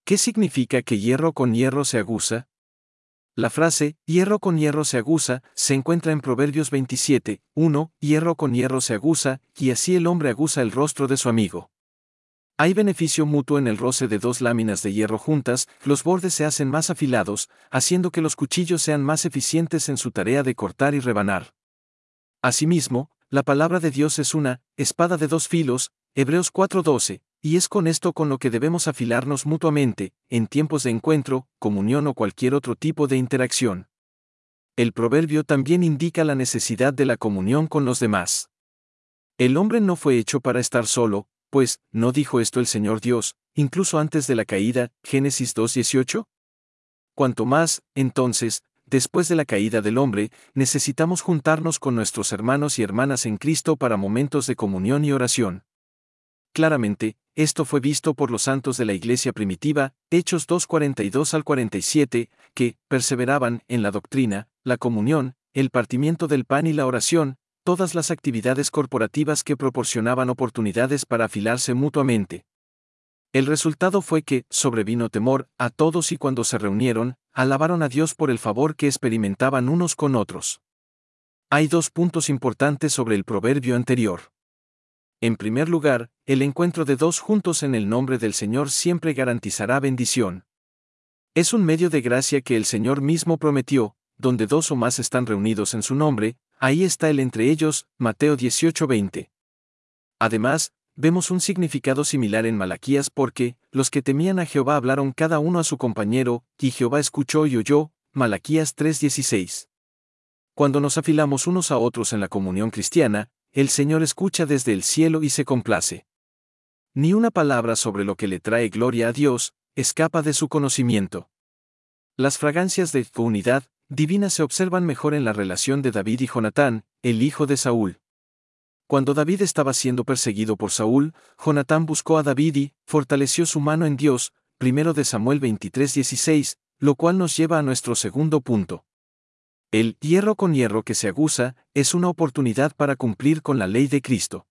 ¿Qué significa que hierro con hierro se aguza? La frase, hierro con hierro se aguza, se encuentra en Proverbios 27, 1, hierro con hierro se aguza, y así el hombre aguza el rostro de su amigo. Hay beneficio mutuo en el roce de dos láminas de hierro juntas, los bordes se hacen más afilados, haciendo que los cuchillos sean más eficientes en su tarea de cortar y rebanar. Asimismo, la palabra de Dios es una espada de dos filos, Hebreos 4:12, y es con esto con lo que debemos afilarnos mutuamente, en tiempos de encuentro, comunión o cualquier otro tipo de interacción. El proverbio también indica la necesidad de la comunión con los demás. El hombre no fue hecho para estar solo, pues, ¿no dijo esto el Señor Dios, incluso antes de la caída, Génesis 2:18? Cuanto más, entonces, después de la caída del hombre, necesitamos juntarnos con nuestros hermanos y hermanas en Cristo para momentos de comunión y oración. Claramente, esto fue visto por los santos de la iglesia primitiva, Hechos 2:42 al 47, que perseveraban en la doctrina, la comunión, el partimiento del pan y la oración, todas las actividades corporativas que proporcionaban oportunidades para afilarse mutuamente. El resultado fue que sobrevino temor a todos y cuando se reunieron, alabaron a Dios por el favor que experimentaban unos con otros. Hay dos puntos importantes sobre el proverbio anterior. En primer lugar, el encuentro de dos juntos en el nombre del Señor siempre garantizará bendición. Es un medio de gracia que el Señor mismo prometió, donde dos o más están reunidos en su nombre, ahí está Él entre ellos, Mateo 18:20. Además, vemos un significado similar en Malaquías porque, los que temían a Jehová hablaron cada uno a su compañero, y Jehová escuchó y oyó, Malaquías 3:16. Cuando nos afilamos unos a otros en la comunión cristiana, el Señor escucha desde el cielo y se complace. Ni una palabra sobre lo que le trae gloria a Dios escapa de su conocimiento. Las fragancias de unidad divina se observan mejor en la relación de David y Jonatán, el hijo de Saúl. Cuando David estaba siendo perseguido por Saúl, Jonatán buscó a David y fortaleció su mano en Dios, 1 de Samuel 23:16, lo cual nos lleva a nuestro segundo punto. El hierro con hierro que se aguza es una oportunidad para cumplir con la ley de Cristo.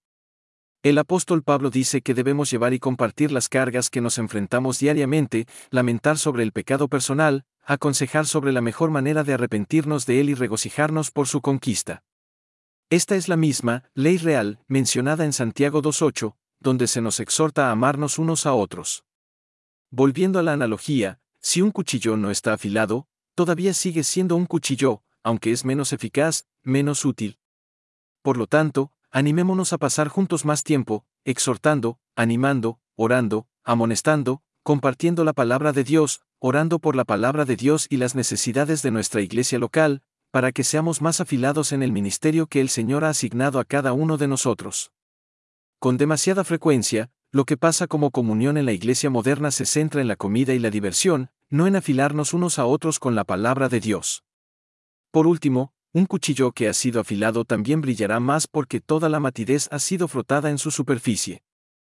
El apóstol Pablo dice que debemos llevar y compartir las cargas que nos enfrentamos diariamente, lamentar sobre el pecado personal, aconsejar sobre la mejor manera de arrepentirnos de él y regocijarnos por su conquista. Esta es la misma ley real mencionada en Santiago 2:8, donde se nos exhorta a amarnos unos a otros. Volviendo a la analogía, si un cuchillo no está afilado, todavía sigue siendo un cuchillo, aunque es menos eficaz, menos útil. Por lo tanto, animémonos a pasar juntos más tiempo, exhortando, animando, orando, amonestando, compartiendo la palabra de Dios, orando por la palabra de Dios y las necesidades de nuestra iglesia local, para que seamos más afilados en el ministerio que el Señor ha asignado a cada uno de nosotros. Con demasiada frecuencia, lo que pasa como comunión en la iglesia moderna se centra en la comida y la diversión, no en afilarnos unos a otros con la palabra de Dios. Por último, un cuchillo que ha sido afilado también brillará más porque toda la matidez ha sido frotada en su superficie.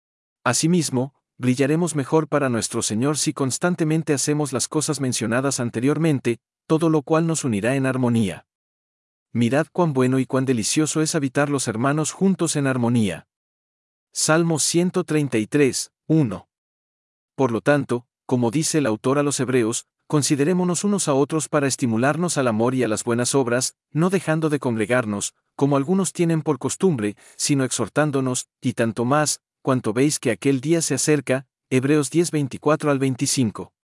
Asimismo, brillaremos mejor para nuestro Señor si constantemente hacemos las cosas mencionadas anteriormente, todo lo cual nos unirá en armonía. Mirad cuán bueno y cuán delicioso es habitar los hermanos juntos en armonía. Salmo 133, 1. Por lo tanto, como dice el autor a los Hebreos, considerémonos unos a otros para estimularnos al amor y a las buenas obras, no dejando de congregarnos, como algunos tienen por costumbre, sino exhortándonos, y tanto más, cuanto veis que aquel día se acerca, Hebreos 10:24 al 25.